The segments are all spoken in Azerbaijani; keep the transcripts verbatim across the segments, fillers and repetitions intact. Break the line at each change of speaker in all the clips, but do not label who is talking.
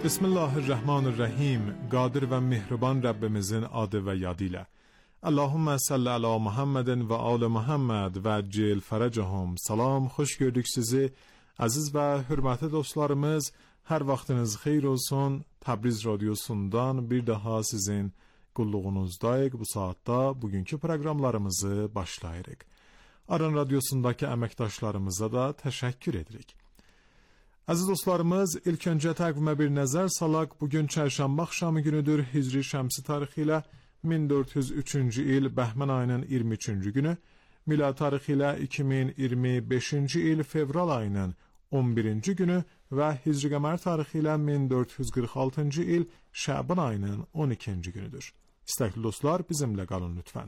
Bismillahirrahmanirrahim. Qadir və mehriban Rəbbimizin adı və yadı ilə. Allahümme salli ala Muhammedin və ali Muhammed və cil fərəcəhum. Salam, xoş gördük sizi. Əziz və hürmətli dostlarımız, hər vaxtınız xeyir olsun. Təbriz radyosundan bir daha sizin qulluğunuzdayıq. Bu saatda bugünkü proqramlarımızı başlayırıq. Aran radyosundakı əməkdaşlarımıza da təşəkkür edirik. Əziz dostlarımız, ilk öncə təqvimə bir nəzər salaq. Bugün çərşənbə axşamı günüdür. Hicri şəmsi tarixi ilə min dörd yüz üçüncü il Bəhmən ayının iyirmi üçüncü günü, milad tarixi ilə iki min iyirmi beşinci il fevral ayının on birinci günü və Hicri qəmər tarixi ilə min dörd yüz qırx altıncı il Şəban ayının on ikinci günüdür. İstəkli dostlar, bizimlə qalın lütfən.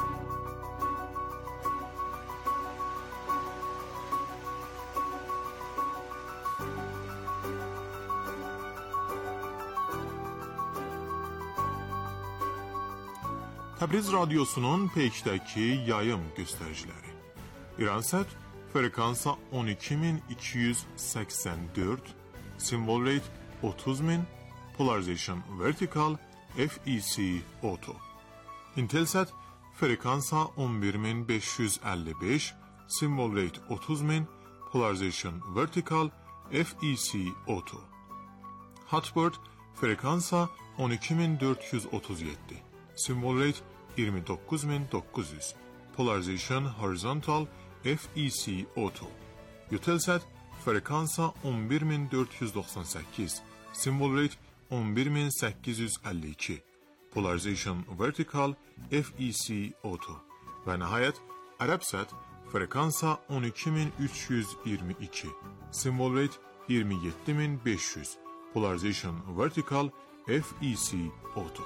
Təbriz radyosunun peykdəki yayım göstəriciləri. İransat frekansa on iki min iki yüz səksən dörd, simvol rate otuz min, polarization vertical, F E C auto. Intelsat frekansa on bir min beş yüz əlli beş, simvol rate otuz min, polarization vertical, F E C auto. Hotbird frekansa on iki min dörd yüz otuz yeddi, simvol rate iyirmi doqquz min doqquz yüz, polarization horizontal, F E C auto. Eutelsat frekansa on bir min dörd yüz doxsan səkkiz, simvol rate on bir min səkkiz yüz əlli iki, polarization vertical, F E C auto. Və nəhayət Arabsat frekansa on iki min üç yüz iyirmi iki, simvol rate iyirmi yeddi min beş yüz, polarization vertical, F E C auto.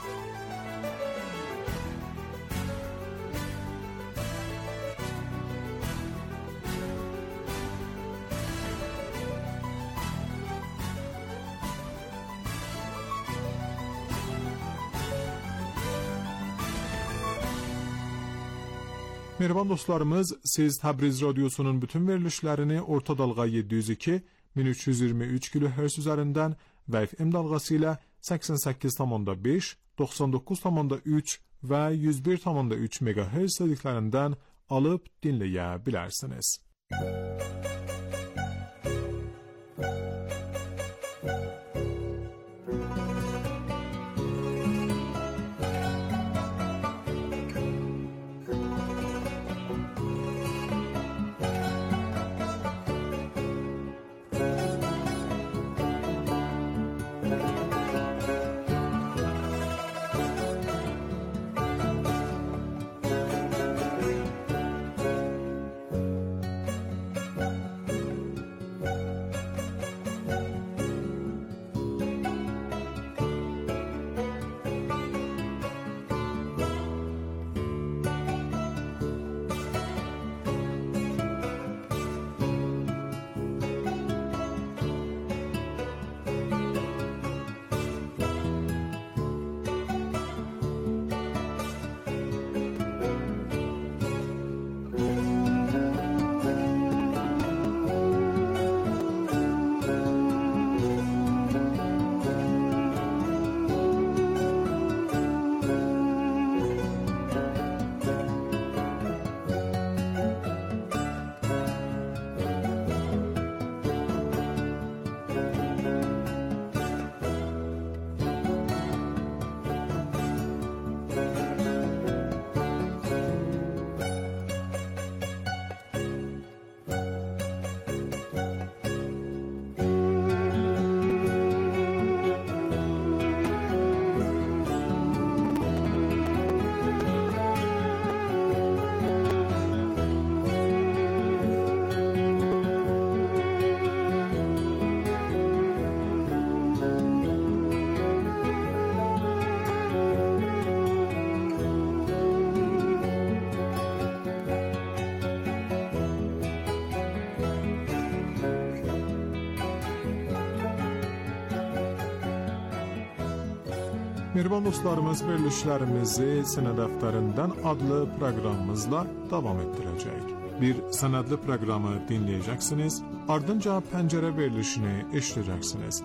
Mehriban dostlarımız, siz Təbriz radyosunun bütün verilişlərini orta dalğa yeddi yüz iki min üç yüz iyirmi üç kilohertz üzərindən və F M dalğası ilə səksən səkkiz tam beş, doxsan doqquz tam üç və yüz bir tam üç megahertz dediklərindən alıb dinləyə bilərsiniz. Mehriban dostlarımız, verilişlərimizi Sənəd Dəftərindən adlı proqramımızla davam etdirəcək. Bir sənədli proqramı dinləyəcəksiniz, ardınca pəncərə verilişini eşidəcəksiniz.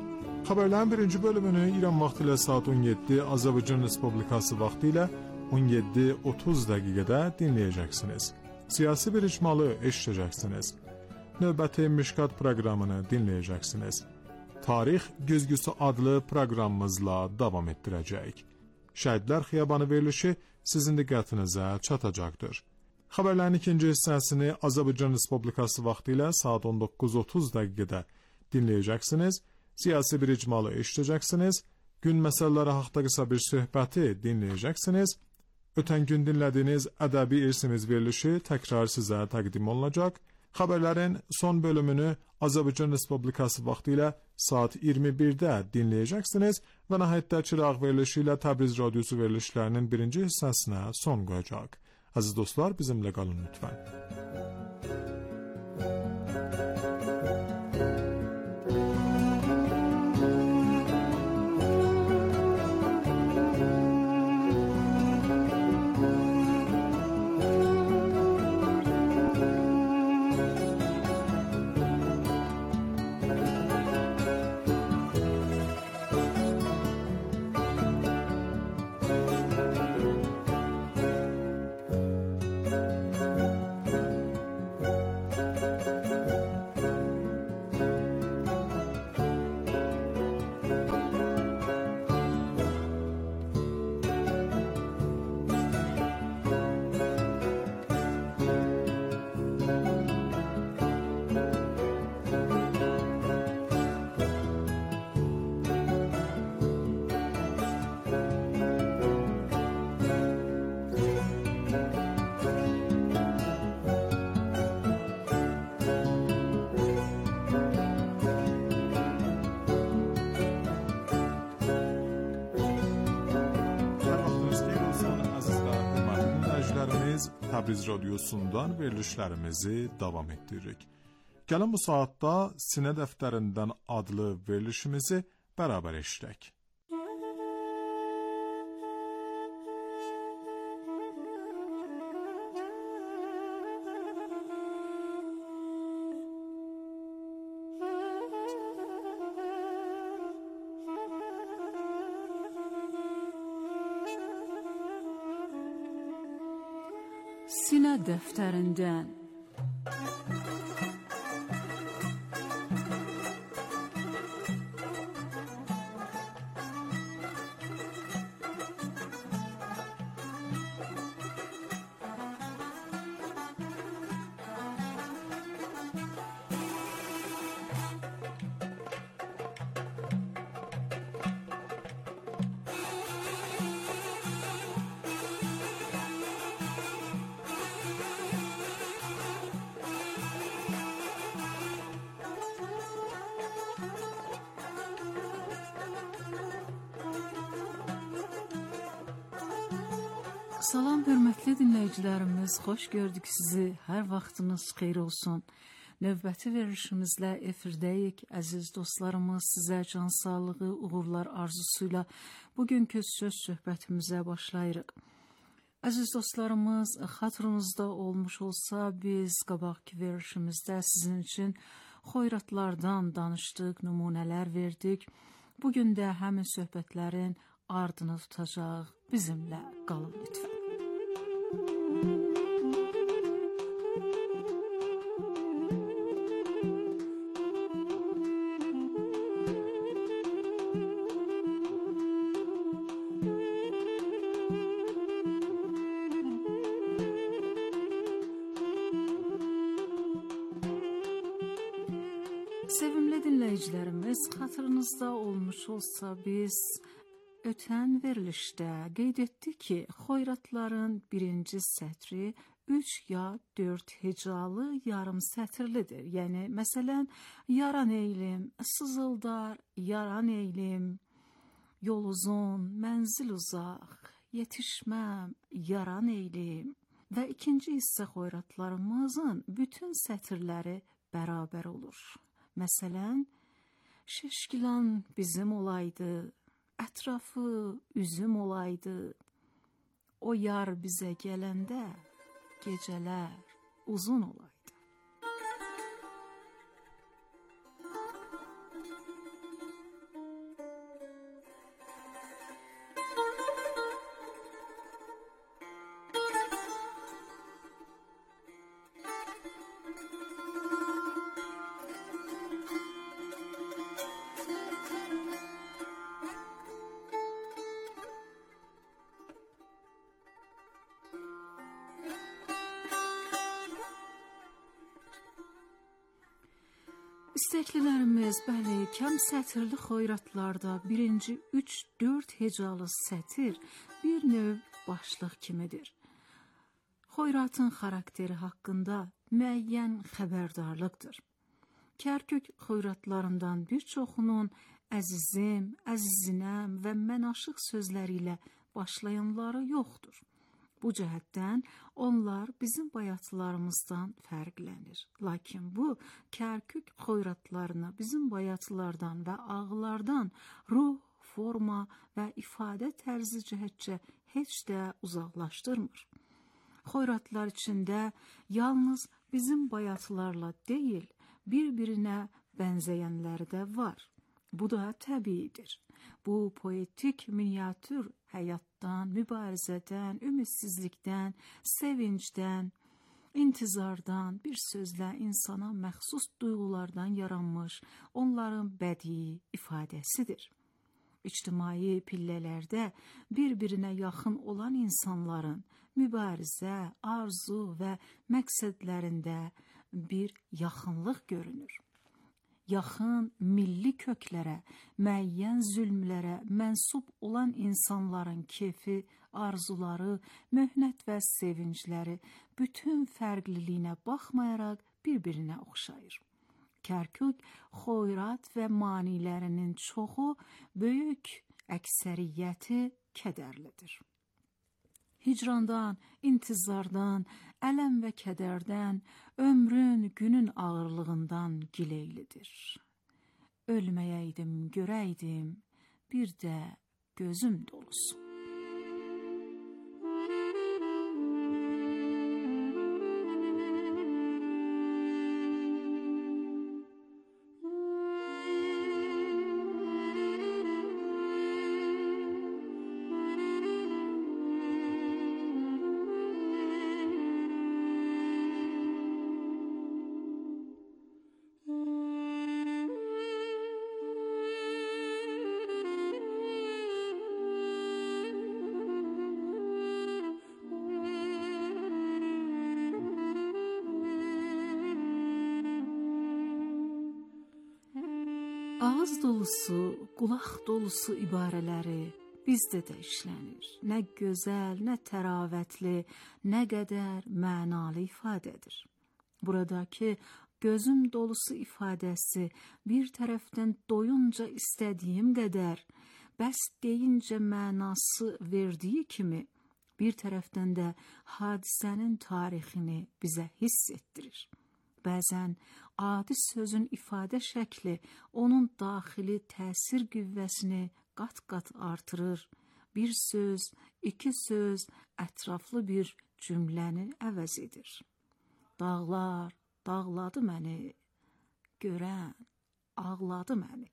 Xəbərlərin birinci bölümünü İran vaxtı ilə saat on yeddi, Azərbaycan Respublikası vaxtı ilə on yeddi otuz dəqiqədə dinləyəcəksiniz. Siyasi bir icmalı eşidəcəksiniz. Növbəti Mişkat proqramını dinləyəcəksiniz. Tarix Güzgüsü adlı proqramımızla davam etdirəcəyik. Şəhidlər Xiyabanı verilişi sizin diqqətinizə çatacaqdır. Xəbərlərin ikinci hissəsini Azərbaycan Respublikası vaxtı ilə saat on doqquz otuz dəqiqədə dinləyəcəksiniz. Siyasi bir icmalı eşidəcəksiniz. Gün məsələləri haqqında qısa bir söhbəti dinləyəcəksiniz. Ötən gün dinlədiyiniz ədəbi irsimiz verilişi təkrar sizə təqdim olunacaq. Xəbərlərin son bölümünü Azərbaycan Respublikası vaxtı ilə saat iyirmi birdə dinləyəcəksiniz və nəhayətdə Çıraq verilişi ilə Təbriz radiosu verilişlərinin birinci hissəsinə son qoyacaq. Əziz dostlar, bizimlə qalın lütfən. Təbriz radiosundan verilişlərimizi davam etdiririk. Gəlin bu saatda Sinə dəftərindən adlı verilişimizi bərabər eşidək.
Sinə dəftərindən. Salam hörmətli dinləyicilərimiz, xoş gördük sizi. Hər vaxtınız xeyir olsun. Növbəti verilişimizlə efirdəyik. Əziz dostlarımız, sizə can sağlığı, uğurlar arzusuyla bugünkü söz söhbətimizə başlayırıq. Əziz dostlarımız, xatırınızda olmuş olsa, biz qabaqki verilişimizdə sizin üçün xoyratlardan danışdıq, nümunələr verdik. Bugün də həmin söhbətlərin ardını tutacaq. Bizimlə qalın lütfən. Sevimli dinləyicilərimiz, xatırınızda olmuş olsa, biz ötən verilişdə qeyd etdik ki, xoyratların birinci sətri üç ya dörd hecalı yarım sətirlidir. Yəni, məsələn, yaran eylim, sızıldar, yaran eylim, yol uzun, mənzil uzaq, yetişməm, yaran eylim. Və ikinci hissə xoyratlarımızın bütün sətirləri bərabər olur. Məsələn, şeşkilan bizim olaydı, ətrafı üzüm olaydı, o yar bizə gələndə gecələr uzun olaydı. İstəklilərimiz, bəli, kəm sətirli xoyratlarda birinci üç dörd hecalı sətir bir növ başlıq kimidir. Xoyratın xarakteri haqqında müəyyən xəbərdarlıqdır. Kərkük xoyratlarından bir çoxunun əzizim, əzizinəm və mənaşıq sözləri ilə başlayanları yoxdur. Bu cəhətdən onlar bizim bayatlarımızdan fərqlənir. Lakin bu, Kərkük xoyratlarına bizim bayatlardan və ağlardan ruh, forma və ifadə tərzi cəhətcə heç də uzaqlaşdırmır. Xoyratlar içində yalnız bizim bayatlarla deyil, bir-birinə bənzəyənləri də var. Bu da təbiidir. Bu poetik miniatür həyatdan, mübarizədən, ümidsizlikdən, sevincdən, intizardan, bir sözlə insana məxsus duyğulardan yaranmış onların bədii ifadəsidir. İctimai pillələrdə bir-birinə yaxın olan insanların mübarizə, arzu və məqsədlərində bir yaxınlıq görünür. Yaxın milli köklərə, müəyyən zülmlərə mənsub olan insanların kefi, arzuları, möhnət və sevincləri bütün fərqliliyinə baxmayaraq bir-birinə oxşayır. Kərkük, xoyrat və manilərinin çoxu, böyük əksəriyyəti kədərlidir. Hicrandan, intizardan, ələm və kədərdən, ömrün, günün ağırlığından gileylidir. Ölməyəydim, görəydim, bir də gözüm dolusu. Ağız dolusu, qulaq dolusu ibarələri bizdə də işlənir. Nə gözəl, nə təravətli, nə qədər mənalı ifadədir. Buradakı gözüm dolusu ifadəsi bir tərəfdən doyunca istədiyim qədər, bəs deyincə mənası verdiyi kimi, bir tərəfdən də hadisənin tarixini bizə hiss etdirir. Bəzən adi sözün ifadə şəkli onun daxili təsir qüvvəsini qat-qat artırır. Bir söz, iki söz ətraflı bir cümləni əvəz edir. Dağlar dağladı məni, görən ağladı məni.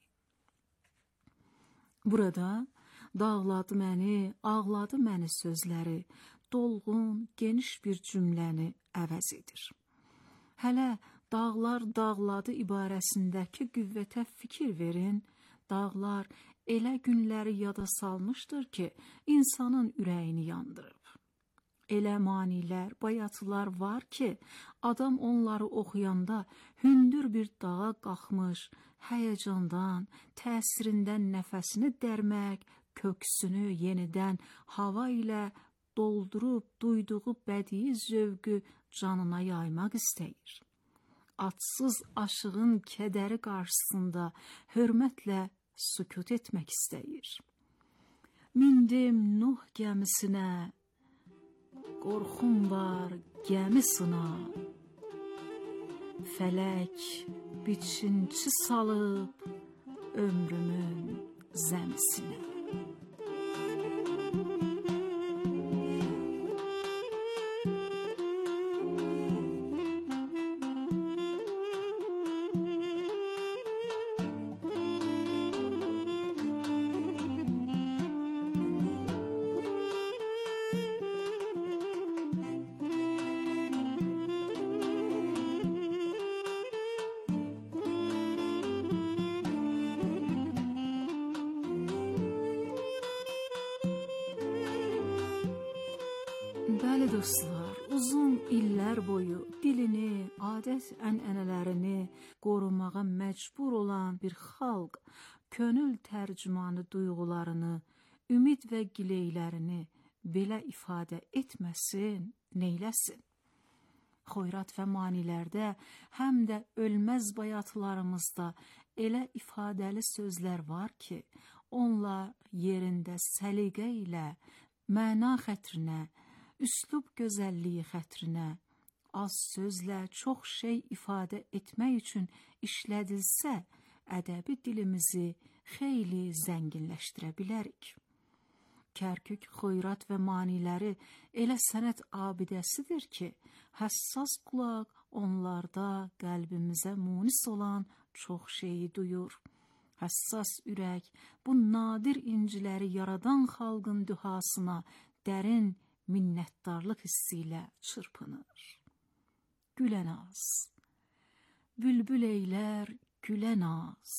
Burada dağladı məni, ağladı məni sözləri dolğun, geniş bir cümləni əvəz edir. Hələ dağlar dağladı ibarəsindəki qüvvətə fikir verin, dağlar elə günləri yada salmışdır ki, insanın ürəyini yandırıb. Elə manilər, bayatılar var ki, adam onları oxuyanda hündür bir dağa qalxmış, həyəcandan, təsirindən nəfəsini dərmək, köksünü yenidən hava ilə doldurub duyduğu bədii zövqü canına yaymaq istəyir. Adsız aşığın kədəri qarşısında hörmətlə sükut etmək istəyir. Mindim Nuh gəmisinə, qorxum var gəmi sına, fələk biçinçi salıb ömrümün zəmisinə. Bəli dostlar, uzun illər boyu dilini, adət-ənənələrini qorumağa məcbur olan bir xalq könül tərcümanı duyğularını, ümid və gileylərini belə ifadə etməsin, neyləsin? Xoyrat və manilərdə, həm də ölməz bayatlarımızda elə ifadəli sözlər var ki, onlar yerində səliqə ilə, məna xətrinə, üslub gözəlliyi xətrinə, az sözlə çox şey ifadə etmək üçün işlədilsə, ədəbi dilimizi xeyli zənginləşdirə bilərik. Kərkük, xoyrat və maniləri elə sənət abidəsidir ki, həssas qulaq onlarda qəlbimizə munis olan çox şeyi duyur. Həssas ürək bu nadir inciləri yaradan xalqın dühasına dərin minnətdarlıq hissi ilə çırpınır. Gülənaz, bülbül eylər gülənaz,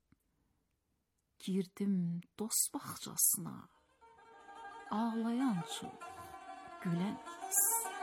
girdim dost bağçasına, ağlayan çox gülənaz.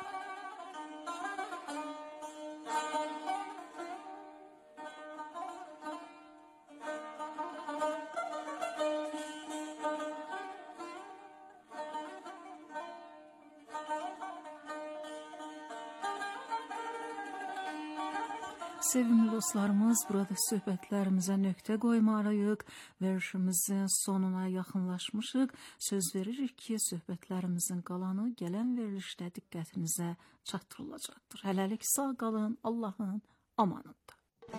Sevimli dostlarımız, burada söhbətlərimizə nöqtə qoymalıyıq. Verişimizin sonuna yaxınlaşmışıq. Söz veririk ki, söhbətlərimizin qalanı gələn verilişdə diqqətinizə çatdırılacaqdır. Hələlik sağ qalın, Allahın amanında.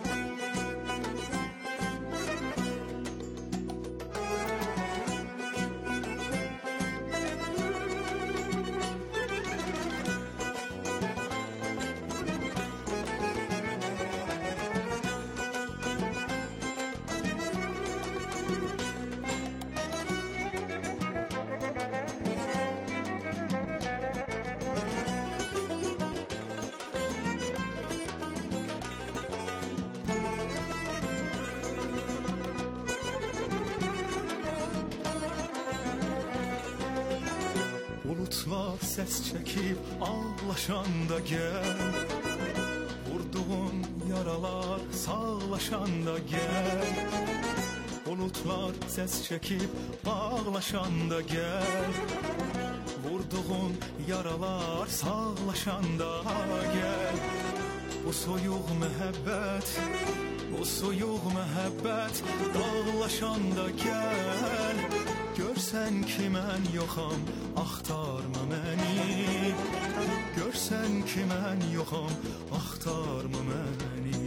Bulutlar səs çəkib ağlaşanda gəl, vurduğun yaralar sağlaşanda gəl. Bulutlar səs çəkib ağlaşanda gəl, vurduğun yaralar sağlaşanda gəl. Bu soyuq məhəbbət, bu soyuq məhəbbət dağlaşanda gəl. Görsən ki mən yoxam, axtarma məni. Görsən ki mən yoxam, axtarma məni.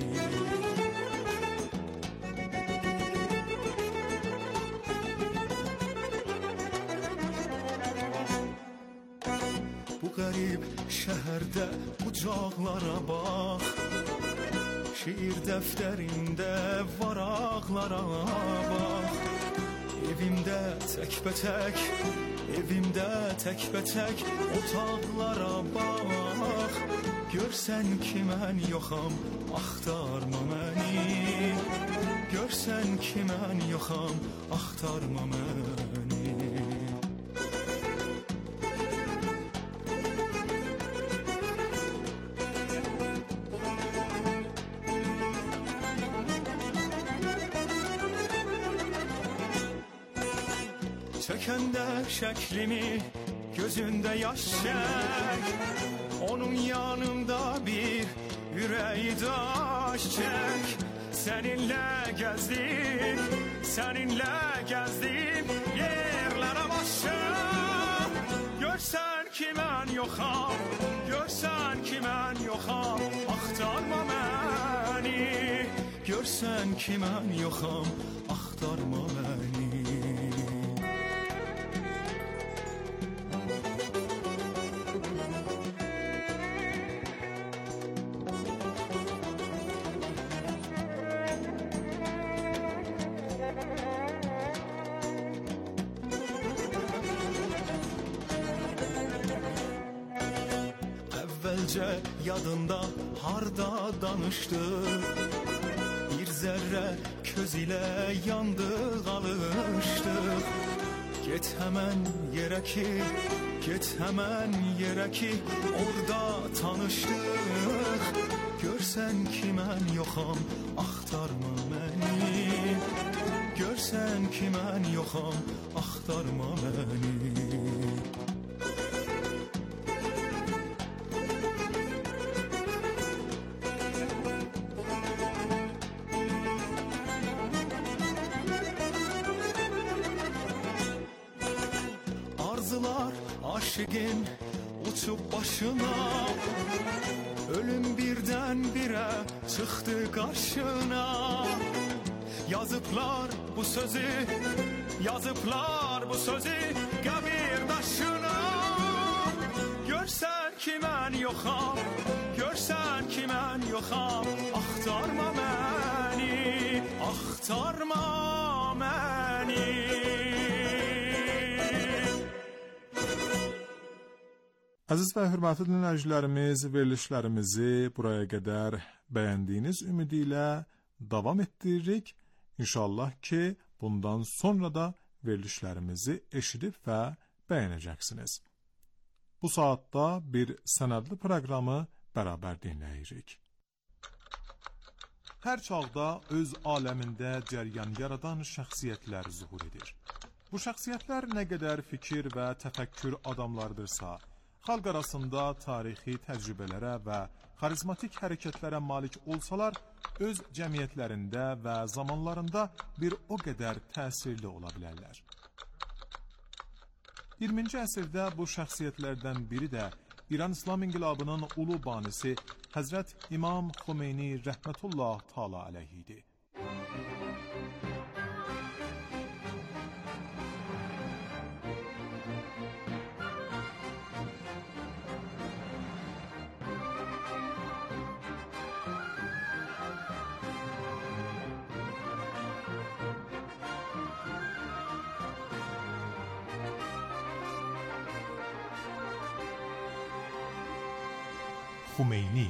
Bu qərib şəhərdə bucaqlara bax, şiir dəftərində varaqlara bax. Evimdə təkbətək, evimdə təkbətək otaqlara bax. Görsən ki mən yoxam, axtarma məni. Görsən ki mən yoxam, axtarma məni. Çəkəndə şəklimi, gözündə yaş çək. Onun yanında bir ürəyi daş çək. Səninlə gəzdim, səninlə gəzdim yerlərə başa. Görsən ki mən yoxam, görsən ki mən yoxam, axtarma məni. Görsən ki mən yoxam, axtarma məni. Əvvəlcə yadında harda danışdıq, bir zərrə köz ilə yandıq, alışdıq. Get həmən yerə ki, Get hemen yere ki orada tanıştık. Görsen ki mən yoxam, axtarma məni. Görsen ki mən yoxam, axtarma məni. Arzular aşığın uçup başına, ölüm birden bire çıktı karşına. Yazıplar bu sözü, yazıplar bu sözü kabir taşına. Görsen ki mən yoxam, görsen ki mən yoxam, axtarma məni, axtarma məni.
Əziz və hörmətli dinləyicilərimiz, verilişlərimizi buraya qədər bəyəndiyiniz ümidi ilə davam etdiririk. İnşallah ki, bundan sonra da verilişlərimizi eşidib və bəyənəcəksiniz. Bu saatda bir sənədli proqramı bərabər dinləyirik. Hər çağda öz aləmində cəryan yaradan şəxsiyyətlər zuhur edir. Bu şəxsiyyətlər nə qədər fikir və təfəkkür adamlardırsa, xalq arasında tarixi təcrübələrə və xarizmatik hərəkətlərə malik olsalar, öz cəmiyyətlərində və zamanlarında bir o qədər təsirli ola bilərlər. iyirminci əsrdə bu şəxsiyyətlərdən biri də İran İslam İnqilabının ulu banisi Həzrət İmam Xomeyni rəhmətullah təala əleyh idi. Xomeyni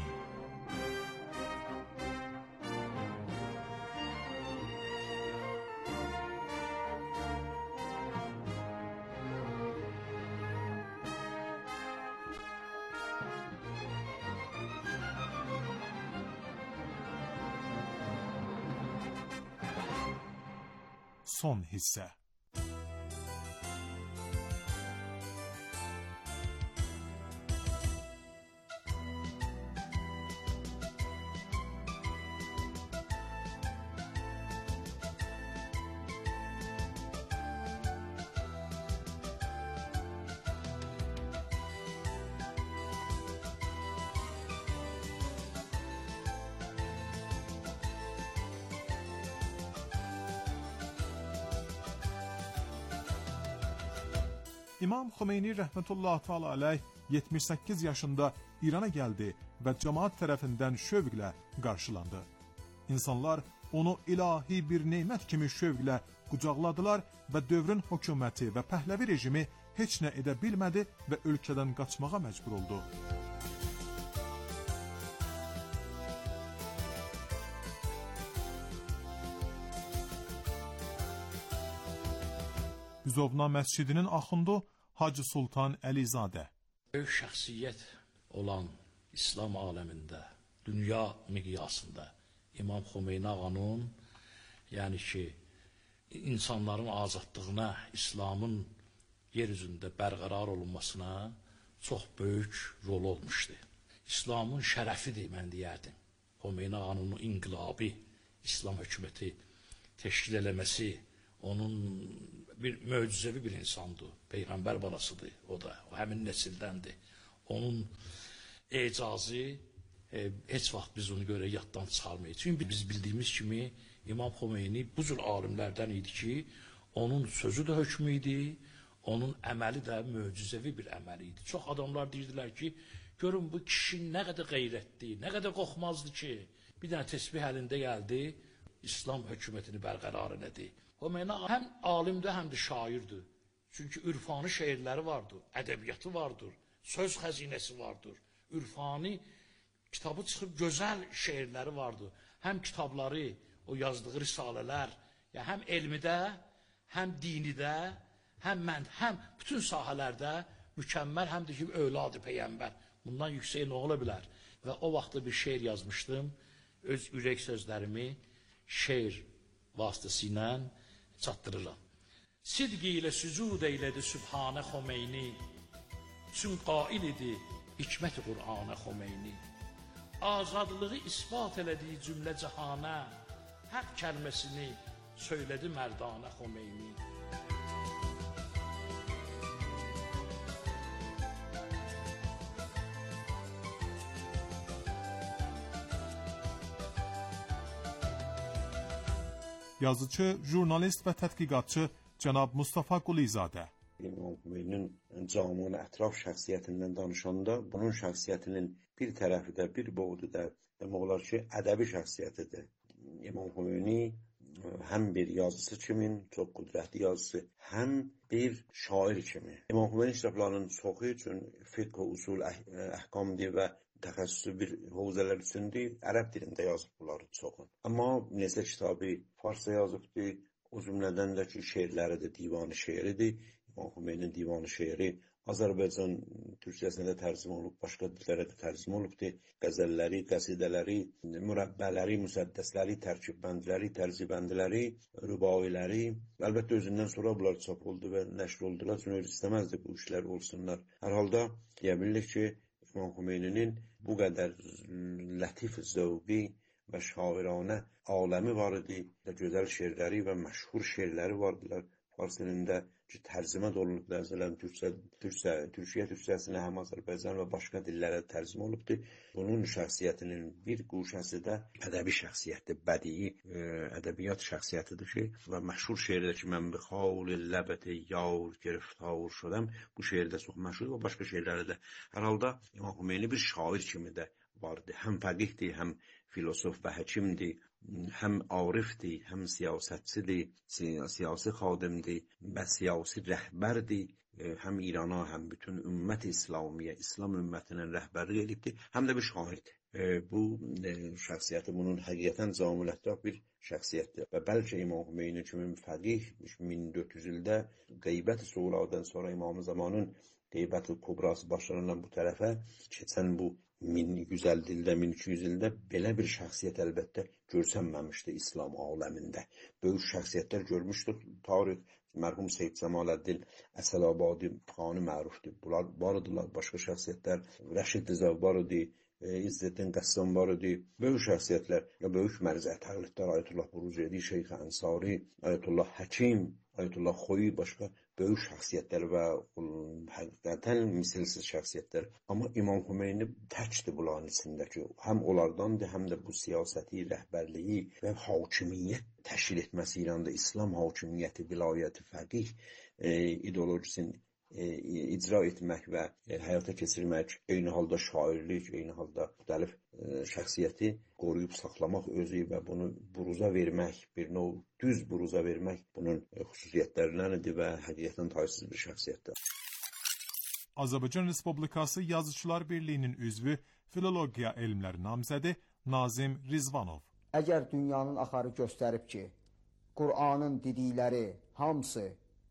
Son hissə. İmam Xomeyni rəhmətullah təala əleyh yetmiş səkkiz yaşında İrana gəldi və cəmaət tərəfindən şövqlə qarşılandı. İnsanlar onu ilahi bir nemət kimi şövqlə qucaqladılar və dövrün hökuməti və Pəhləvi rejimi heç nə edə bilmədi və ölkədən qaçmağa məcbur oldu. Büzovna məscidinin axundu Hacı Sultan Əlizadə.
Böyük şəxsiyyət olan İslam aləmində, dünya miqyasında İmam Xomeyni ağanın, yəni ki, insanların azadlığına, İslamın yer üzündə bərqərar olunmasına çox böyük rol olmuşdu. İslamın şərəfidir, mən deyərdim. Xomeyni ağanın inqilabi, İslam hökuməti təşkil eləməsi, onun bir möcüzəvi bir insandır, Peyğəmbər balasıdır o da, o həmin nesildəndir. Onun ecazı e, heç vaxt biz onu görə yaddan çıxarmayız. Çünki biz bildiyimiz kimi İmam Xomeyni bu cür alimlərdən idi ki, onun sözü də hökmü idi, onun əməli də möcüzəvi bir əməli idi. Çox adamlar deyirdilər ki, görün bu kişi nə qədər qeyrətli, nə qədər qorxmazdı ki, bir dənə təsbih əlində gəldi, İslam hökumətini bərqərar elədi. Xomeyni həm alimdir, həm də şairdir. Çünki ürfani şeirləri vardır, ədəbiyyatı vardır, söz xəzinəsi vardır. Ürfani kitabı çıxıb gözəl şeirləri vardır. Həm kitabları, o yazdığı risalələr, ya həm elmidə, həm dinidə, həm mən, həm bütün sahələrdə mükəmməl, həm də ki, övladı peyğəmbər. Bundan yüksək nə ola bilər? Və o vaxtda bir şeir yazmışdım. Öz ürək sözlərimi şeir vasitəsilə çatdırıram. Sidqi ilə sücud eylədi Sübhanə Xomeyni, çün qail idi hikmət-i Qur'anə Xomeyni. Azadlığı ispat elədiyi cümlə cəhanə, haqq kəlməsini söylədi Mərdanə Xomeyni.
Yazıcı, jurnalist və tədqiqatçı cənab Mustafa Qulizadə.
İmam Xomeynin camının ətraf şəxsiyyətindən danışanda, bunun şəxsiyyətinin bir tərəfi də, bir boğdu da demək olar ki, ədəbi şəxsiyyətidir. İmam Xomeyni həm bir yazısı kimi, çox qüdrətli yazısı, həm bir şair kimi. İmam Xomeyni kitablarının çoxu üçün fiqh, usul, əhkamdir və təxəssüsü bir hovzələr üçündür. Ərəb dilində yazıb bunları çoxun. Amma neçə kitabı farsça yazıbdır. O cümlədən də ki, şeirləri də divanı şeiridir. İmam Xomeynin divanı şeiri Azərbaycan türkcəsində tərcümə olub, başqa dillərə də tərcümə olubdur. Qəzəlləri, qəsidələri, mürəbbələri, müsəddəsləri, tərkibbəndləri, tərzibəndləri, rübailəri. Əlbəttə özündən sonra bunlar çap oldu və nəşr oldular. Çünki istəməzdi bu işlər olsunlar. Hər halda deyə bilirik ki, İmam Xomeyninin bu qədər lətif zövqi və şairanə aləmi var idi. Gözəl şeirləri və məşhur şeirləri vardılar. Fars dilində ki, tərcümə də olunubdur. Əzələn, Türkçə, Türkçə, Türkiyə türkçəsinə həm Azərbaycan və başqa dillərə tərcümə olubdur. Bunun şəxsiyyətinin bir quşəsi də ədəbi şəxsiyyətdir, bədii ədəbiyyat şəxsiyyətidir ki, və məşhur şeirdə ki, mən bi xaul ləbəti yar giriftar şudam, bu şeirdə çox məşhur və başqa şeirləri də. Hər halda İmam Xomeyni bir şair kimi də vardı. Həm fəqihdir, həm filosof və həkimdir, həm arifdir, həm siyasətçidir, siyasi xadimdir və siyasi rəhbərdir. Həm İrana, həm bütün ümmət İslamiyə, İslam ümmətinin rəhbərlik edibdir, həm də bir şairdir. Bu şəxsiyyəti bunun həqiqətən camilətdə bir şəxsiyyətdir. Və bəlkə İmam Xomeyni kimi fəqih min dörd yüz ildə qeybət-i suğradan sonra İmam Zamanın qeybət-i kubrası başlanılan bu tərəfə keçən bu min yüz əlli ildə, min iki yüz ildə belə bir şəxsiyyət əlbəttə görsənməmişdi İslam aləmində. Böyük şəxsiyyətlər görmüşdür. Tarix, mərhum Seyyid Cəmaləddin Əsəlabadi xanı mərufdur. Bunlar var idilər, başqa şəxsiyyətlər. Rəşid Zəvvar idi, İzzəddin Qəssam var idi. Böyük şəxsiyyətlər, böyük mərcə təqlidlər, Ayətullah Burucedi, Şeyx Ənsari, Ayətullah Həkim, Ayətullah Xoyi, başqa böyük şəxsiyyətlər və həqiqətən misilsiz şəxsiyyətlər. Amma İmam Xomeyni təkdir bunların içindəki. Həm onlardandır, həm də bu siyasəti, rəhbərliyi və hakimiyyət təşkil etməsi İranda İslam hakimiyyəti, vilayəti, fəqih ideolojisini icra etmək və həyata keçirmək, eyni halda şairlik, eyni halda müxtəlif şəxsiyyəti qoruyub saxlamaq özü və bunu buruza vermək, bir növ düz buruza vermək bunun xüsusiyyətlərindəndir və həqiqətən taysız bir şəxsiyyətdir.
Azərbaycan Respublikası Yazıçılar Birliyinin üzvü, filologiya elmləri namizədi Nazim Rizvanov.
Əgər dünyanın axarı göstərib ki, Qur'anın dedikləri hamısı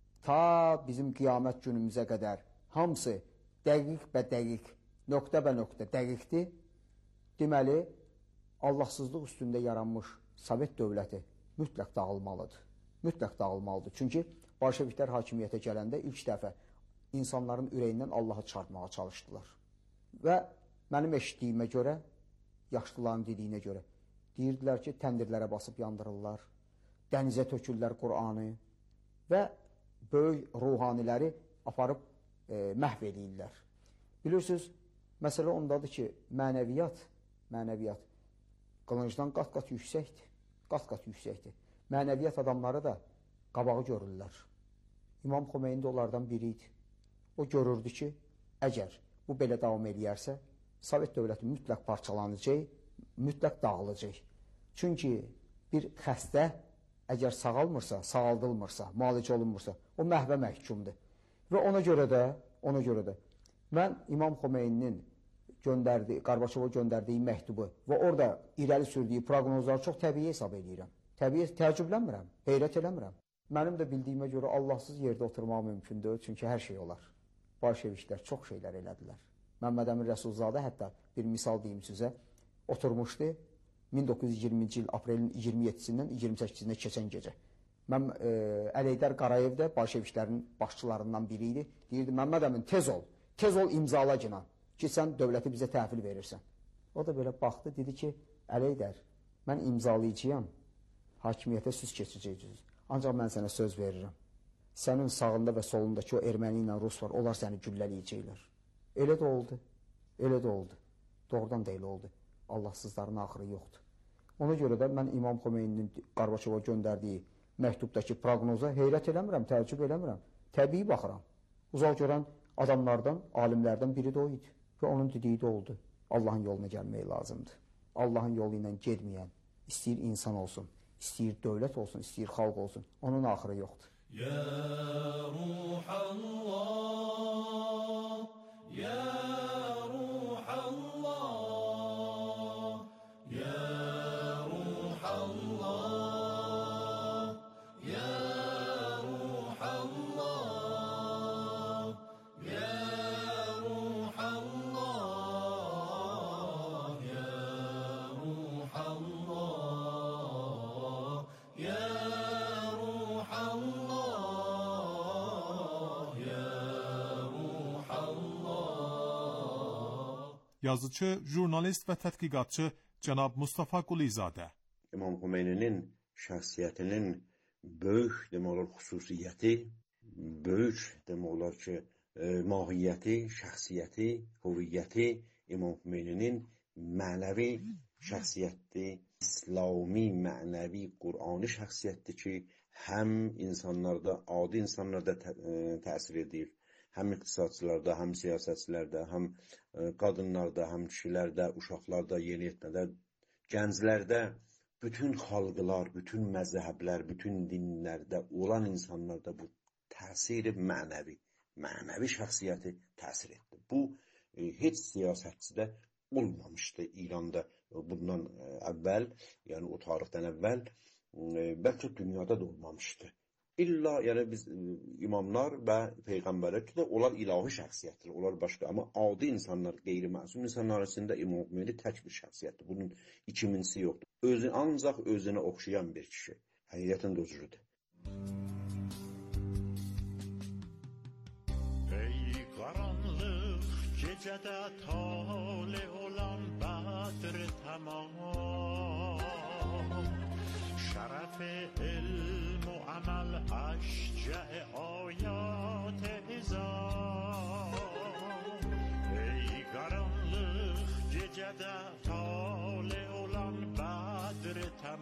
ta bizim qiyamət günümüzə qədər hamısı dəqiq bə dəqiq, nöqtə bə nöqtə dəqiqdir. Deməli, Allahsızlıq üstündə yaranmış Sovet dövləti mütləq dağılmalıdır. Mütləq dağılmalıdır. Çünki bolşeviklər hakimiyyətə gələndə ilk dəfə insanların ürəyindən Allahı çıxartmağa çalışdılar. Və mənim eşitdiyimə görə, yaşlıların dediyinə görə, deyirdilər ki, təndirlərə basıb yandırırlar, dənizə tökürlər Qur'anı və böyük ruhaniləri aparıb e, məhv edirlər. Bilirsiniz, məsələ ondadır ki, mənəviyyat, mənəviyyat qılıncdan qat-qat yüksəkdir, qat-qat yüksəkdir. Mənəviyyat adamları da qabağı görürlər. İmam Xomeyni də onlardan biri idi. O görürdü ki, əgər bu belə davam edərsə, Sovet dövləti mütləq parçalanacaq, mütləq dağılacaq. Çünki bir xəstə əgər sağalmırsa, sağaldılmırsa, müalicə olunmursa, o məhvə məhkumdur. Və ona görə də, ona görə də mən İmam Xomeyninin göndərdiyi, Qarbaçova göndərdiyi məktubu və orada irəli sürdüyü proqnozları çox təbii hesab edirəm. Təbii, təəccüblənmirəm, heyrət eləmirəm. Mənim də bildiyimə görə Allahsız yerdə oturmaq mümkündür, çünki hər şey olar. Bolşeviklər çox şeylər elədilər. Məmməd Əmin Rəsulzadə hətta bir misal deyim sizə, oturmuşdu min doqquz yüz iyirminci il aprelin iyirmi yeddisindən iyirmi səkkizinə keçən gecə. Mən e, Əleydər Qarayev də Bolşeviklərin başçılarından biri idi. Deyirdi, Məmməd Əmin tez ol, tez ol imzala cina ki, sən dövləti bizə təhvil verirsən. O da belə baxdı, dedi ki, Əleydər, mən imzalayacağam, hakimiyyətə siz keçəcəksiniz. Ancaq mən sənə söz verirəm. Sənin sağında və solundakı o erməni ilə rus var, onlar səni güllələyəcəklər. Elə də oldu, elə də oldu. Doğrudan da elə oldu. Allahsızların axırı yoxdur. Ona görə də mən İmam Xomeyninin Qarbaçova göndərdiyi məktubdakı proqnoza heyrət eləmirəm, təəccüb eləmirəm. Təbii baxıram. Uzaq görən adamlardan, alimlərdən biri də o idi. Və onun dediyi də oldu. Allahın yoluna gəlmək lazımdır. Allahın yolu ilə getməyən, istəyir insan olsun, istəyir dövlət olsun, istəyir xalq olsun, onun axırı yoxdur.
Ya Ruhallah, Ya Ruhallah, Ya Ruhallah, Ya Ruhallah, Ya Ruhallah, Ya Ruhallah, Ya
Yazıcı, jurnalist və tədqiqatçı cənab Mustafa Qulizadə.
İmam Xomeyninin şəxsiyyətinin böyük demək olar xüsusiyyəti, böyük demək olar ki, e, mahiyyəti, şəxsiyyəti, hüviyyəti İmam Xomeyninin mənəvi şəxsiyyətdir, İslami, mənəvi, Qur'ani şəxsiyyətdir ki, həm insanlarda, adi insanlarda tə, e, təsir edir. Həm iqtisadçılarda, həm siyasətçilərdə, həm qadınlarda, həm kişilərdə, uşaqlarda, yeniyetmədə, gənclərdə, bütün xalqlar, bütün məzhəblər, bütün dinlərdə olan insanlarda bu təsiri mənəvi, mənəvi şəxsiyyəti təsir etdi. Bu, heç siyasətçidə olmamışdı İranda bundan əvvəl, yəni o tarixdən əvvəl, bəlkə dünyada da olmamışdı. İlla, yəni biz imamlar və peyğəmbərlər ki də onlar ilahi şəxsiyyətdir, onlar başqa. Amma adi insanlar, qeyri-məsum insanlar arasında İmam Xomeyni tək bir şəxsiyyətdir. Bunun ikincisi yoxdur. Özü, ancaq özünə oxşayan bir kişi. Həqiqətən də özüdür.
Ey qaranlıq gecədə tale olan Bədr tamam, şərəf ilm و عمل اشجع آیات هزار ای qaranlıq gecədə tale olan Bədr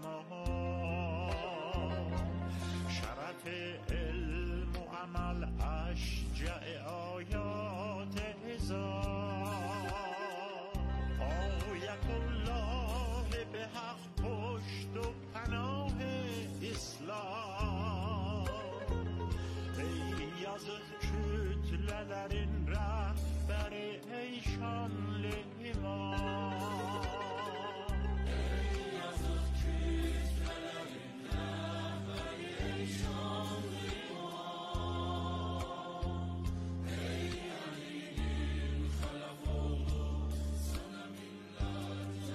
tamam, şərəf ilm و عمل اشجع آیات هزار آیت الله به حق پشت و پناه İslam ey yazıq kütlələrin rəhbəri ey şanlı imam ey yazıq kütlələrin rəhbəri ey şanlı imam ey Əlinin xələf oldu sənə minnətlə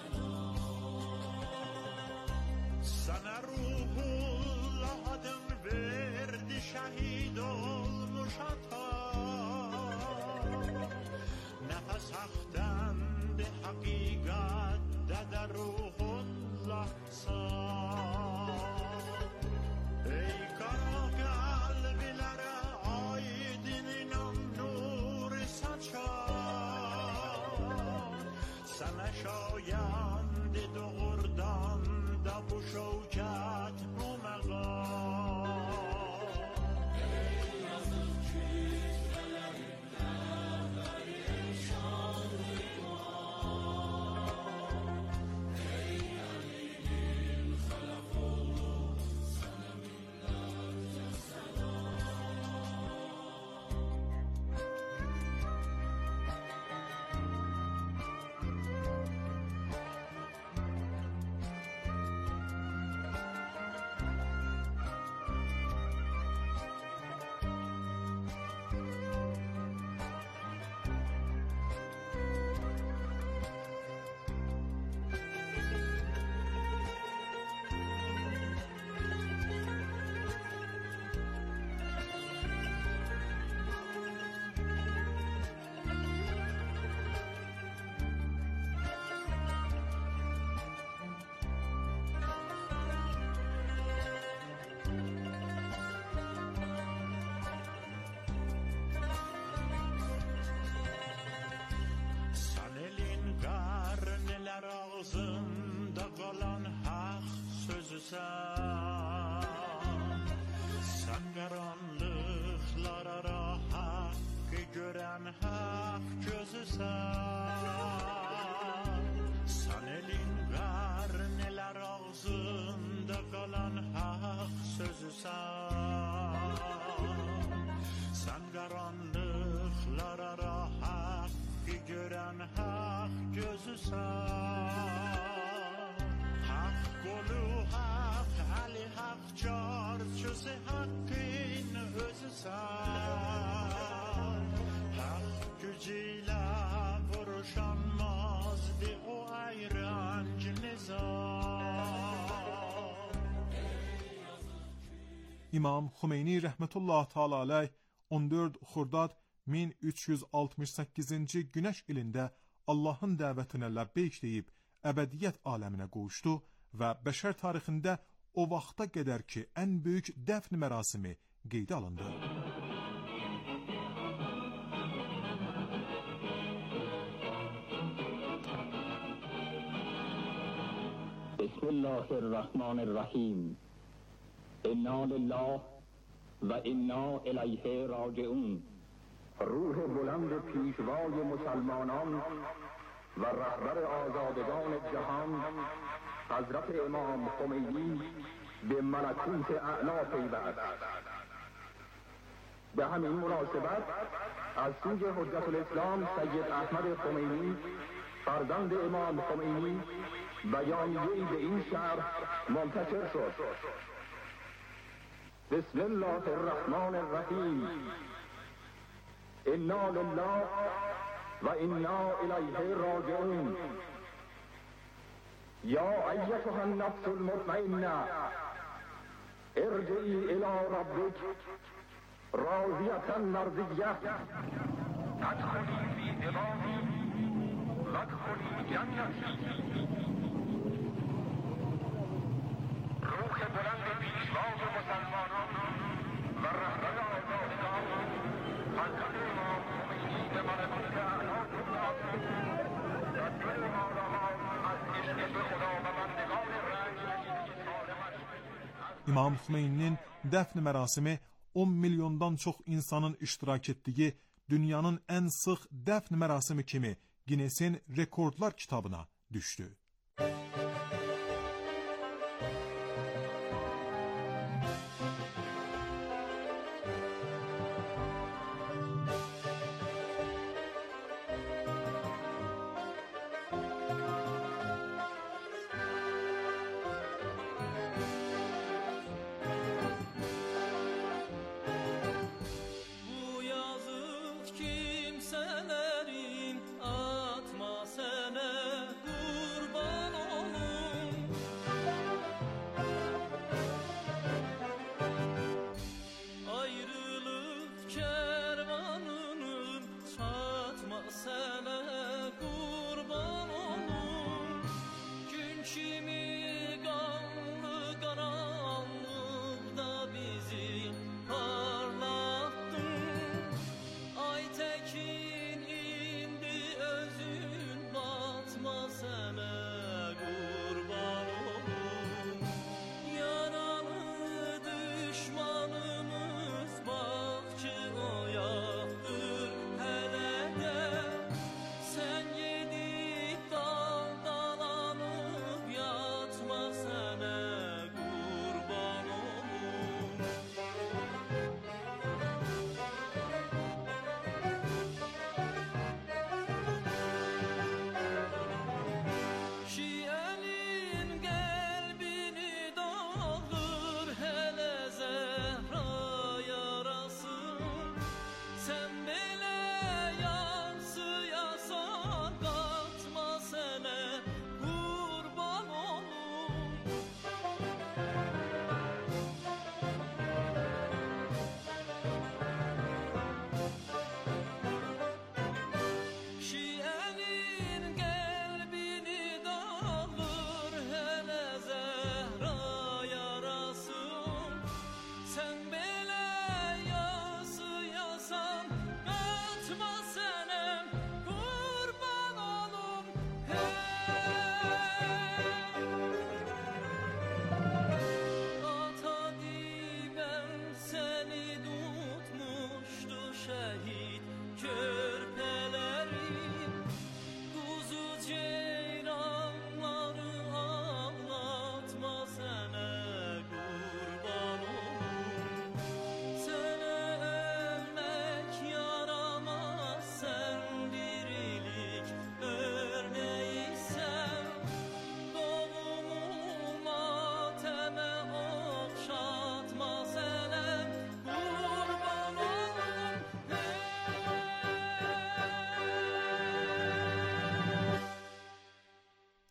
səlam sənə ruhullah adın verdi şəhid olmuş ata nəfəs haqdəndir həqiqətdə də ruhullah sağ ey qara qəlbilərə aydın inan nuru saçar sənə şayandı doğurdan da bu şövkət bu məqam ey yazıq kütlələrin rəhbəri ey şanlı imam ey Əlinin xələf oldu sənə minnətlə səlam ağzında qalan haq sözüsən. Sən qaranlıqlara haqqı görən haq gözüsən. Sən elin qarnələr ağzında qalan haq sözüsən. Sən qaranlıqlara haqqı görən haq gözüsən. Haq qolu haq, əli haq car, çözü haqqın özüsən. Haq gücüyle vuruşanmazdı o ayranc nizam.
İmam Xomeyni rəhmətullah təala aleyh on dörd Xordad min üç yüz altmış səkkizinci Günəş ilində Allahın dəvətinə ləbbeyk deyib əbədiyyət aləminə qovuşdu və bəşər tarixində o vaxta qədər ki ən böyük dəfn mərasimi qeydə alındı.
Bismillahirrahmanirrahim. İnna lillah ve inna ileyhi raciun. روح بلند پیشوای مسلمانان و رهبر آزادگان جهان حضرت امام خمینی به ملکوت اعلی پیوست. به همین مناسبت از سوی حجت الاسلام سید احمد خمینی فرزند امام خمینی بیانیه‌ای به این شهر منتشر شد. بسم الله الرحمن الرحیم. انا لله و انا الیه راجعون. یا ایتها النفس المطمئنه ارجعی الی ربک راضیة مرضیه ادخلی فی عبادی وادخلی جنتی. روح بلند پیشوای مسلمانان و رهبر آزادگان حضرت امام خمینی به ملکوت اعلی پیوست و دل ما را از عشق به خداوندگان رنج کشیده سالمش.
İmam Xomeyni'nin dəfn mərasimi on milyondan çox insanın iştirak etdiyi dünyanın ən sıx dəfn mərasimi kimi Guinness'in rekordlar kitabına düşdü.
Kimselerin atma sene kurban olur.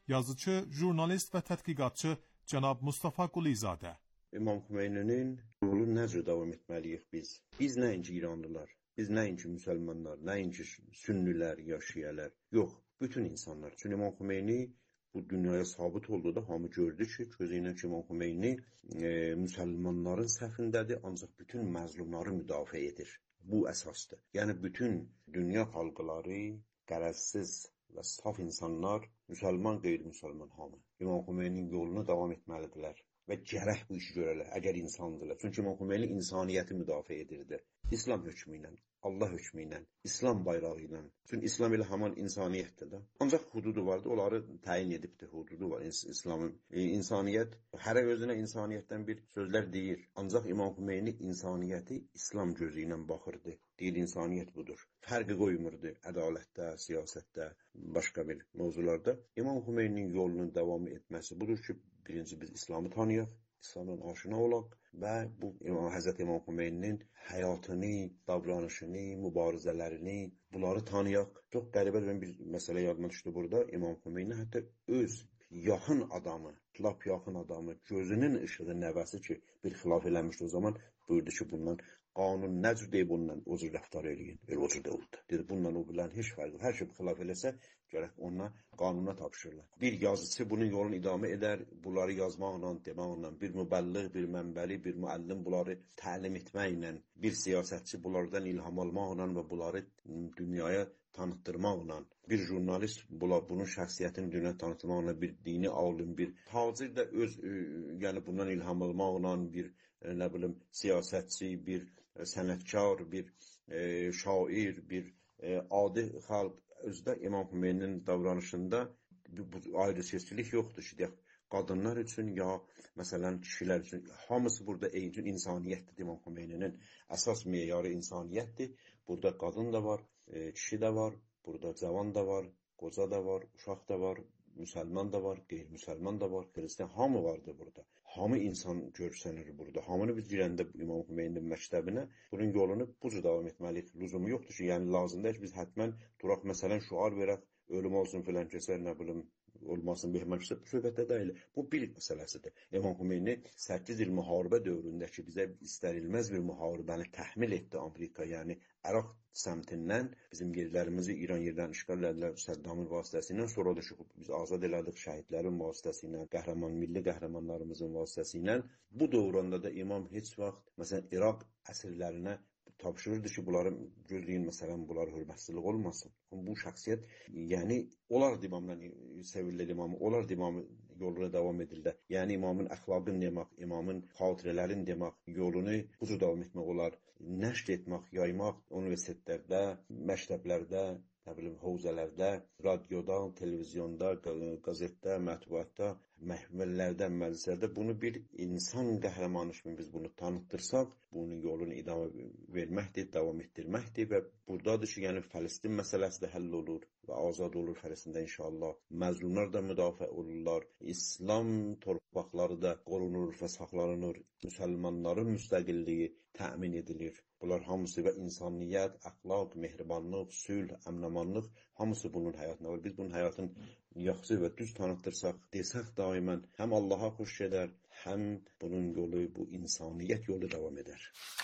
Yazıcı, jurnalist və tədqiqatçı cənab Mustafa Qulizadə.
İmam Xümeyninin yolu necə davam etməliyik biz? Biz nəinki İranlılar, biz nəinki müsəlmanlar, nəinki sünnilər, ya şiyələr. Yox, bütün insanlar. Çünki İmam Xümeyni bu dünyaya sabit oldu da hamı gördü ki, gözü ilə ki, İmam Xümeyni e, müsəlmanların səfindədir, ancaq bütün məzlumları müdafiə edir. Bu əsasdır. Yəni, bütün dünya xalqları, qərəzsiz və saf insanlar, müsəlman, qeyri-müsəlman hamı İmam Xümeyninin yolunu davam etməlidirlər və gərək bu işi görərlər, əgər insandırlar. Çünki İmam Xümeyni insaniyyəti müdafiə edirdi. İslam hökmü ilə, Allah hökmü ilə, İslam bayrağı ilə. Çünki İslam elə haman insaniyyətdir də. Ancaq hududu vardı, onları təyin edibdir, hududu var İslamın. E, insaniyyət, hərə özünə insaniyyətdən bir sözlər deyir. Ancaq İmam Xümeyni insaniyyəti İslam gözü ilə baxırdı. Deyil, insaniyyət budur. Fərqi qoymurdu ədalətdə, siyasətdə, başqa bir mövzularda. İmam Xümeyninin yolunun davam etməsi budur ki, birinci biz İslamı tanıyaq, İslamdan aşina olaq və bu İmam, Həzrət İmam Xümeyninin həyatını, davranışını, mübarizələrini, bunları tanıyaq. Çox qəribə bir məsələ yadıma düşdü burada. İmam Xümeyni hətta öz yaxın adamı, lap yaxın adamı, gözünün işığı nəvəsi ki, bir xilaf eləmişdi o zaman, buyurdu ki, bundan qanun nə cür deyib ondan o cür rəftar eləyin. Elə o cür də oldu. Dedi, bundan o bilən heç fərqi. Hər şey xilaf eləsə, gərək onunla qanuna tapşırırlar. Bir yazıcı bunun yolunu idamə edər, bunları yazmaqla, deməklə, bir mübəlliğ, bir mənbəli, bir müəllim bunları təlim etməklə, bir siyasətçi bunlardan ilham almaqla və bunları dünyaya tanıtdırmaqla, bir jurnalist bunun şəxsiyyətini dünyaya tanıtmaqla, bir dini alim, bir tacir də öz, yəni bundan ilham almaqla, bir nə bilim, siyasətçi, bir sənətkar, bir e, şair, bir e, adi xalq özdə İmam Xümeyninin davranışında bu ayrı seçkilik yoxdur ki, deyək, qadınlar üçün ya məsələn kişilər üçün, hamısı burada eyni insaniyyətdir. İmam Xümeyninin əsas meyarı insaniyyətdir. Burada qadın da var, e, kişi də var, burada cavan da var, qoca da var, uşaq da var, müsəlman da var, qeyri-müsəlman da var, xristiyan, hamı vardır burada. Hamı insan görsənir burada. Hamını biz girəndə İmam Xümeyninin məktəbinə bunun yolunu bu cür davam etməliyik. Lüzumu yoxdur ki, yəni lazımdır ki, biz hətmən duraq, məsələn, şuar verək, ölüm olsun filan kəsər, nə bilim, olmasın, bilməm ki, söhbətdə deyil. Bu bir məsələsidir. İmam Xümeyni səkkiz il müharibə dövründə ki, bizə istənilməz bir müharibəni təhmil etdi Amerika, yəni Əraq səmtindən bizim yerlərimizi İran yerlərini işğal edilər Səddamın vasitəsilə, sonra da ki, biz azad elədik şəhidlərin vasitəsilə, qəhrəman, milli qəhrəmanlarımızın vasitəsilə. Bu dövrəndə də imam heç vaxt, məsələn, İraq əsirlərinə tapşırırdı ki, bunların gözləyin, məsələn, bunlar hörmətsizlik olmasın. Bu şəxsiyyət, yəni, onlar da imamla sevildi imamı, onlar da imamı yoluna davam edirlər. Yəni, imamın əxlaqını demək, imamın xatirələrini demək, yolunu bu cür davam etmək olar. Nəşr etmək, yaymaq universitetlərdə, məktəblərdə, nə bilim, hovzələrdə, radioda, televizyonda, qazetdə, mətbuatda, məhvəllərdə, məclislərdə bunu bir insan qəhrəmanı kimi biz bunu tanıtdırsaq, bunun yolunu idamə verməkdir, davam etdirməkdir və buradadır ki, yəni Fələstin məsələsi də həll olur və azad olur Fələstində inşallah. Məzlumlar da müdafiə olurlar, İslam torpaqları da qorunur və saxlanılır, müsəlmanların müstəqilliyi təmin edilir. Bunlar hamısı və insaniyyət, əxlaq, mehribanlıq, sülh, əmnamanlıq, hamısı bunun həyatına var. Biz bunun həyatını yaxşı və düz tanıtdırsaq, desək daimən həm Allaha xoş gedər, həm bunun yolu, bu insaniyyət yolu davam edər.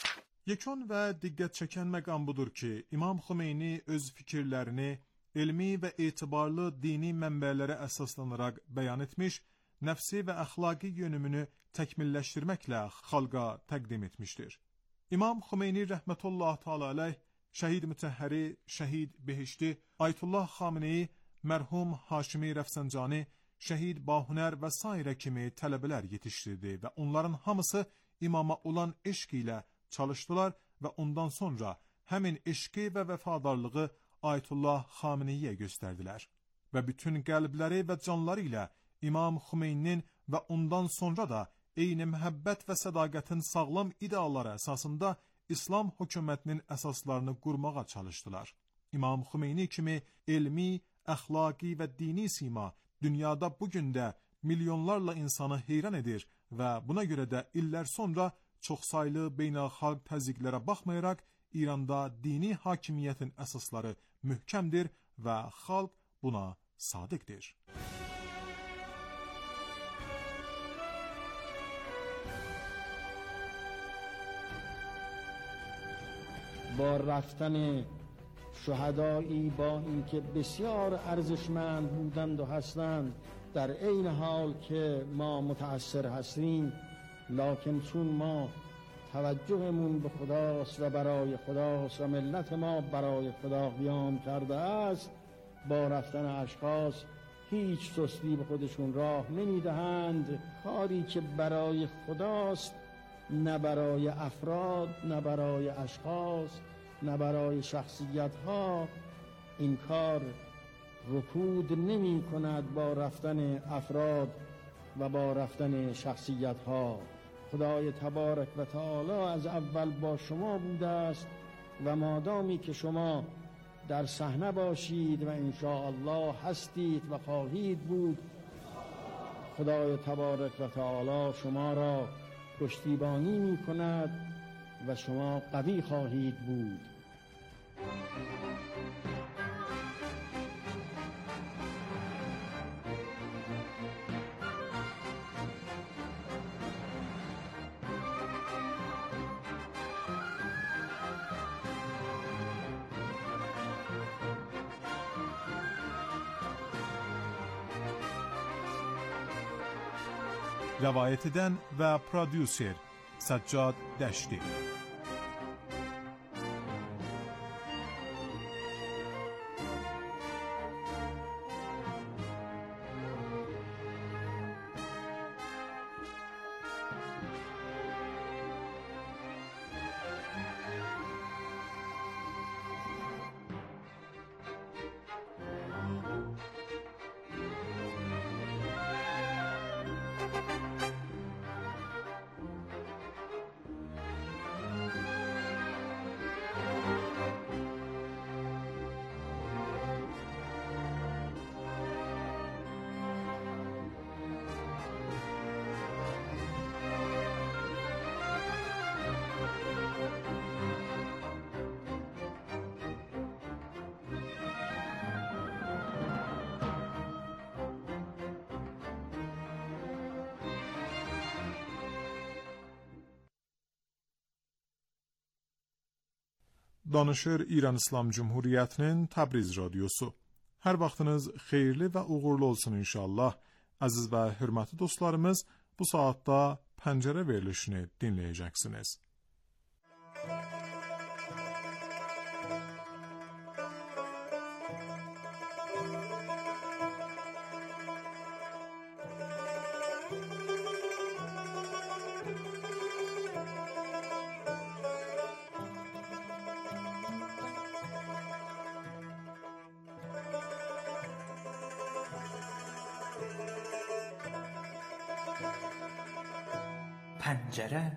Yekun və diqqət çəkən məqam budur ki, İmam Xümeyni öz fikirlərini elmi və etibarlı dini mənbələrə əsaslanaraq bəyan etmiş, nəfsi və əxlaqi yönümünü təkmilləşdirməklə xalqa təqdim etmişdir. İmam Xümeyni rəhmətullah təala əleyh, şəhid mütəhhəri, şəhid behişti, Ayətullah Xameneyi, mərhum Haşimi Rəfsəncani, şəhid Bahunər və sairə kimi tələbələr yetişdirdi və onların hamısı imama olan eşq ilə çalışdılar və ondan sonra həmin eşqi və vəfadarlığı Ayətullah Xameneyiyə göstərdilər və bütün qəlbləri və canları ilə İmam Xümeyninin və ondan sonra da eyni məhəbbət və sədaqətin sağlam idealları əsasında İslam hökumətinin əsaslarını qurmağa çalışdılar. İmam Xümeyni kimi elmi, əxlaqi və dini sima dünyada bugün də milyonlarla insanı heyran edir və buna görə də illər sonra çoxsaylı beynəlxalq təzyiqlərə baxmayaraq İranda dini hakimiyyətin əsasları möhkəmdir və xalq buna sadiqdir.
با رفتن شهدایی با اینکه بسیار ارزشمند بودند و هستند، در عین حال که ما متأثر هستیم، لکن چون ما توجهمون به خداست و برای خداست و ملت ما برای خدا قیام کرده است، با رفتن اشخاص هیچ سستی به خودشون راه نمیدهند. کاری که برای خداست، نه برای افراد، نه برای اشخاص، نه برای شخصیت ها، این کار رکود نمی کند با رفتن افراد و با رفتن شخصیت ها. خدای تبارک و تعالی از اول با شما بوده است و مادامی که شما در صحنه باشید و ان شاء الله هستید و خواهید بود، خدای تبارک و تعالی شما را پشتیبانی می کند و شما قوی خواهید بود.
روایت eden و پرودیوسر سجاد دشتی. Danışır İran İslam Cumhuriyeti'nin Təbriz Radyosu. Hər vaxtınız xeyirli və uğurlu olsun inşallah. Aziz və hörmətli dostlarımız, bu saatda Pəncərə verilişini dinləyəcəksiniz.
پنجره.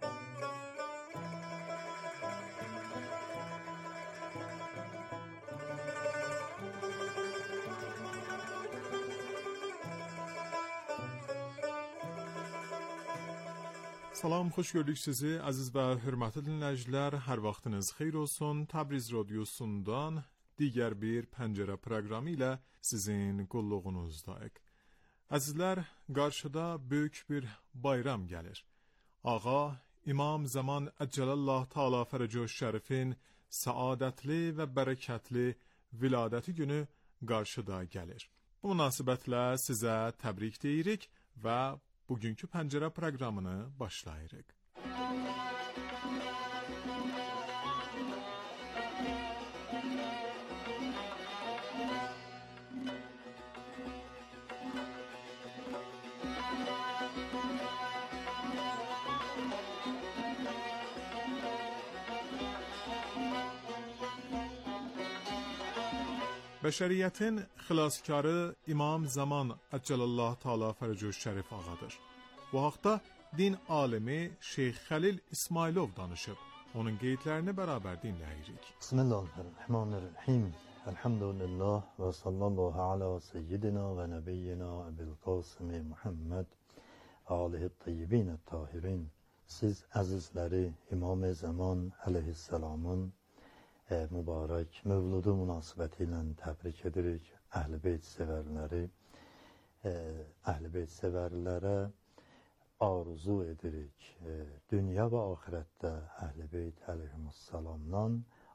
Salam, xoş gördük sizi aziz və hörmətli dinləyicilər. Hər vaxtınız xeyir olsun. Təbriz Radyosu'ndan digər bir pəncərə proqramı ilə sizin qulluğunuzdayıq. Əzizlər, qarşıda böyük bir bayram gəlir. Ağa İmam Zaman Əcəlallah Teala Fərəcəh Şərifin səadətli və bərəkətli viladəti günü qarşıda gəlir. Bu münasibətlə sizə təbrik deyirik və bugünkü pəncərə proqramını başlayırıq. Bəşəriyyətin xilaskarı İmam Zaman Əcəlallah Teala Fərəcəh Şərif ağadır. Bu haqda din alimi Şeyx Xəlil İsmailov danışıb. Onun qeydlərini bərabər dinləyirik.
Bismillahirrahmanirrahim. Elhamdülillah və sallallahu ala seyyidina və nəbiyyina Əbil Qasım Muhammed alihi tayyibin tahirin. Siz əzizləri İmam Zaman əleyhisselamın E, mübarək mövludu münasibəti ilə təbrik edirik. Əhl-i Beyt sevərləri, e, Əhl-i Beyt sevərlərə arzu edirik. E, dünya və axirətdə Əhl-i Beyt əleyhissalamdan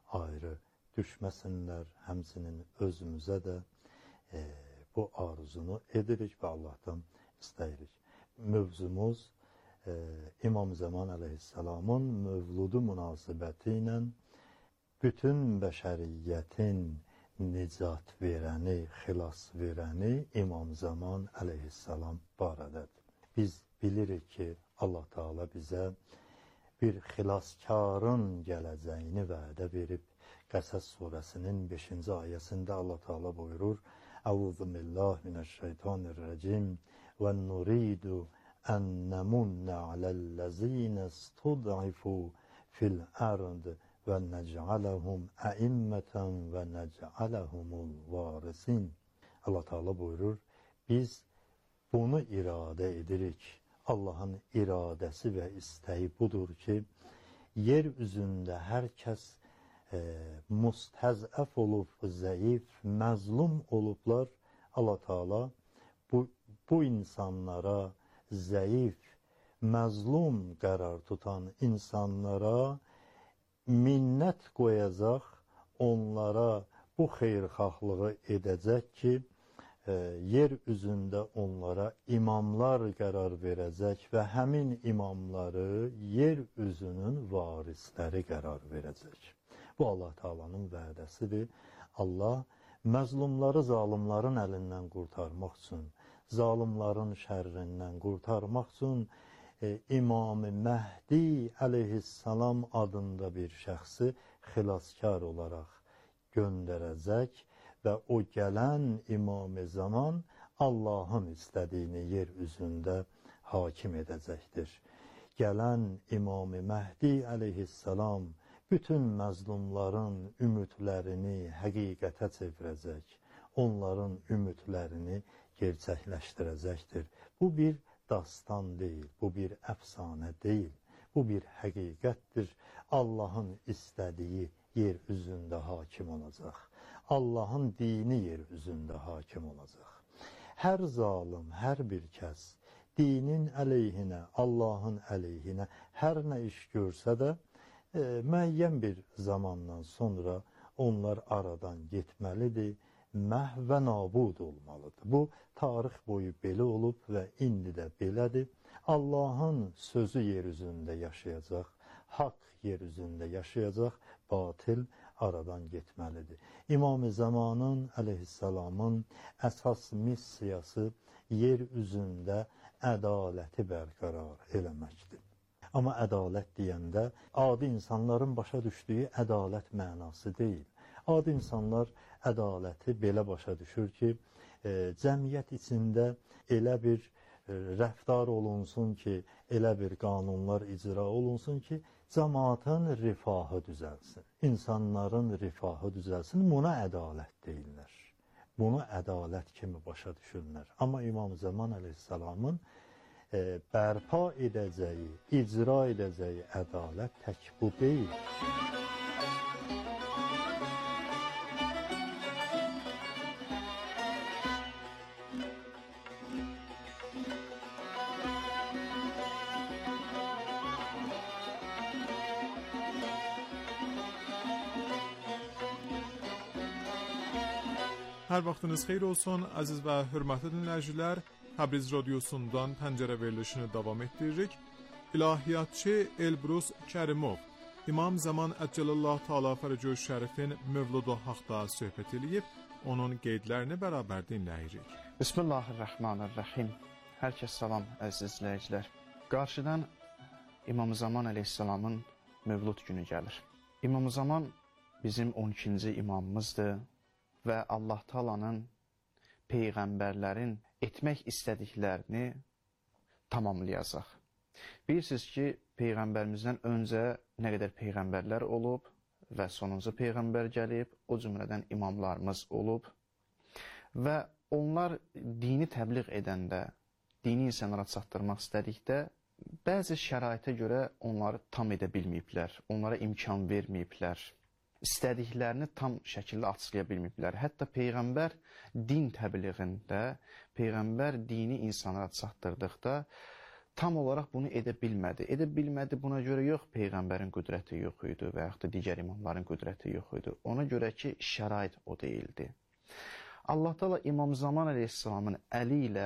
ayrı düşməsinlər, həmçinin özümüzə də e, bu arzunu edirik və Allahdan istəyirik. Mövzumuz e, İmam Zaman əleyhissalamın mövludu münasibəti ilə bütün bəşəriyyətin nicat verəni, xilas verəni İmam Zaman əleyhissalam barədədir. Biz bilirik ki, Allah Teala bizə bir xilaskarın gələcəyini vədə verib. Qəsəs surəsinin beşinci ayəsində Allah Teala buyurur: "Əuzu billahi mineşşeytanirracim və nuridu en nemunne alellezine istud'ifu fil ard ve nec'alehum a'immeten ve nec'alehumul varisin." Allah Teala buyurur: Biz bunu irade edirik. Allah'ın iradəsi və istəyi budur ki, yer üzündə hər kəs e, mustəzəf olub, zəif, məzlum olublar. Allah Teala bu, bu insanlara, zəif, məzlum qərar tutan insanlara minnət qoyacaq, onlara bu xeyirxahlığı edəcək ki, e, yer üzündə onlara imamlar qərar verəcək və həmin imamları yer üzünün varisləri qərar verəcək. Bu Allah Teala'nın vədəsidir. Allah məzlumları zalimların əlindən qurtarmaq üçün, zalimların şərrindən qurtarmaq üçün e, İmam-ı Məhdi əleyhissalam adında bir şəxsi xilaskar olaraq göndərəcək və o gələn İmam-ı Zaman Allahın istədiyini yer üzündə hakim edəcəkdir. Gələn İmam-ı Məhdi əleyhissalam bütün məzlumların ümidlərini həqiqətə çevirəcək, onların ümidlərini gerçəkləşdirəcəkdir. Bu bir dastan deyil, bu bir əfsanə deyil, bu bir həqiqətdir. Allahın istədiyi yer üzündə hakim olacaq. Allahın dini yer üzündə hakim olacaq. Hər zalim, hər bir kəs dinin əleyhinə, Allahın əleyhinə hər nə iş görsə də, e, müəyyən bir zamandan sonra onlar aradan getməlidir, məhv və nabud olmalıdır. Bu, tarix boyu belə olub və indi də belədir. Allahın sözü yer üzündə yaşayacaq, haqq yer üzündə yaşayacaq, batil aradan getməlidir. İmam-ı Zamanın əleyhissalamın əsas missiyası yer üzündə ədaləti bərqərar eləməkdir. Amma ədalət deyəndə adi insanların başa düşdüyü ədalət mənası deyil. Adi insanlar ədaləti belə başa düşür ki, e, cəmiyyət içində elə bir e, rəftar olunsun ki, elə bir qanunlar icra olunsun ki, cəmaatın rifahı düzəlsin, insanların rifahı düzəlsin. Buna ədalət deyirlər. Bunu ədalət kimi başa düşürlər. Amma İmam Zaman əleyhissalamın e, bərpa edəcəyi, icra edəcəyi ədalət tək bu deyil.
Hər vaxtınız xeyir olsun, əziz və hörmətli dinləyicilər. Təbriz radiosundan pəncərə verilişini davam etdiririk. İlahiyyatçı Elbrus Kərimov, İmam Zaman Əcəlallah Teala Fərəcü Şərifin mövludu haqda söhbət eləyib, onun qeydlərini bərabər dinləyirik.
Bismillahirrahmanirrahim. Hər kəs salam, əziz izləyicilər. Qarşıdan İmam Zaman əleyhissalamın mövlud günü gəlir. İmam Zaman bizim on ikinci imamımızdır və Allah Taala'nın peyğəmbərlərin etmək istədiklərini tamamlayacaq. Bilirsiniz ki, peyğəmbərimizdən öncə nə qədər peyğəmbərlər olub və sonuncu peyğəmbər gəlib, o cümlədən imamlarımız olub və onlar dini təbliğ edəndə, dini insanlara çatdırmaq istədikdə bəzi şəraitə görə onları tam edə bilməyiblər, onlara imkan verməyiblər. İstədiklərini tam şəkildə açıqlaya bilməyiblər. Hətta Peyğəmbər din təbliğində, Peyğəmbər dini insanlara çatdırdıqda tam olaraq bunu edə bilmədi. Edə bilmədi buna görə yox, Peyğəmbərin qüdrəti yox idi və yaxud da digər imamların qüdrəti yox idi. Ona görə ki, şərait o deyildi. Allah Teala İmam Zaman əleyhissalamın əli ilə